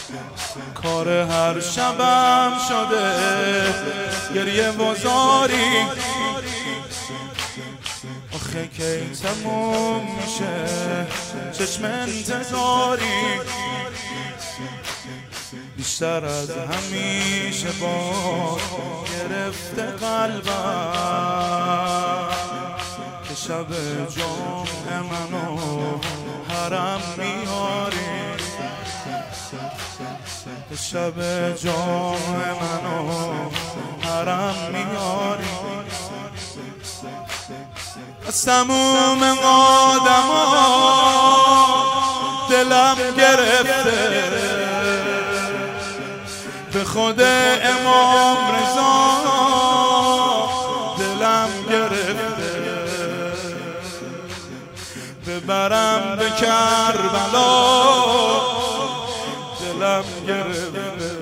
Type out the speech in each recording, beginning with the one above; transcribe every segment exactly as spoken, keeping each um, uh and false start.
کار هر شبم شده گریه و زاری. آخه کی تموم میشه چشم انتظاری. بیشتر از همیشه باز گرفته قلبم که شب جمعه منو حرم میاری. که شب جمعه منو حرم میاری. از تموم آدما دلم گرفته، به خود امام رضا دلم گرفته. ببرم به کربلا دلم گرفته.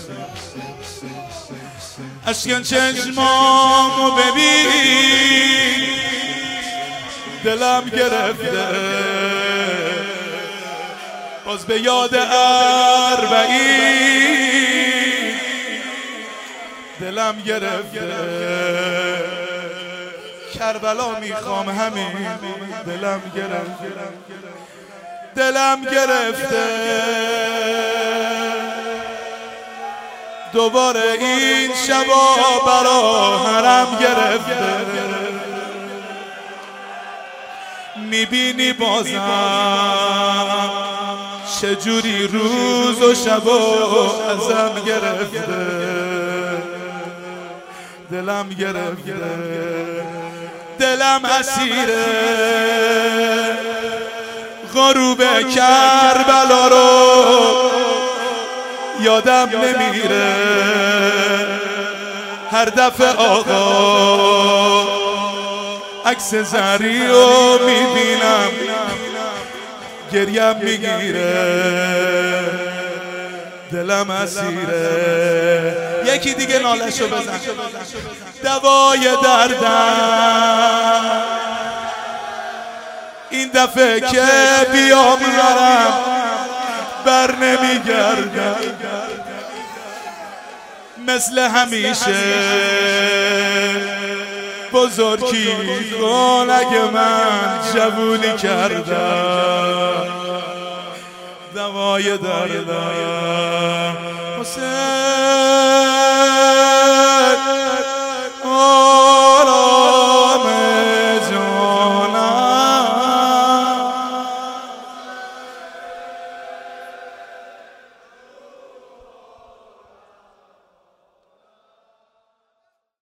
اشک چشمامو ببین دلم گرفته. باز به یاد اربعین دلم گرفته. کربلا میخوام همین دلم گرفته. دلم گرفته. دوباره این شبا برا حرم گرفته. میبینی بازم چجوری روز و شبا ازم گرفته. دلم گرفته. دلم اسیره غروب کربلا رو یادم نمیره. هر دفعه آقا عکس زری رو میبینم گریم میگیره. دلم اسیره. یکی دیگه نالشو بزن. دوای دردم این دفعه که بیام نرم بر نمیگردم. مثل همیشه بزرگی کن اگه من جوونی کردم. دوای دردم حسین